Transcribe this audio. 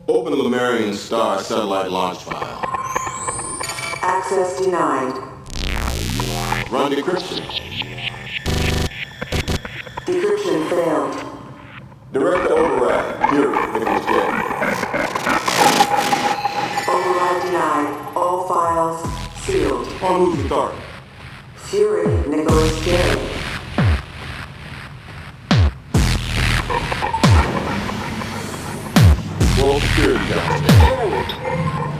Open the Lemurian Star satellite launch file. Access denied. Run decryption. Decryption failed. Direct override. Fury, Nicholas J. Override denied. All files sealed. On who's the target? Fury, Nicholas J. World security guys.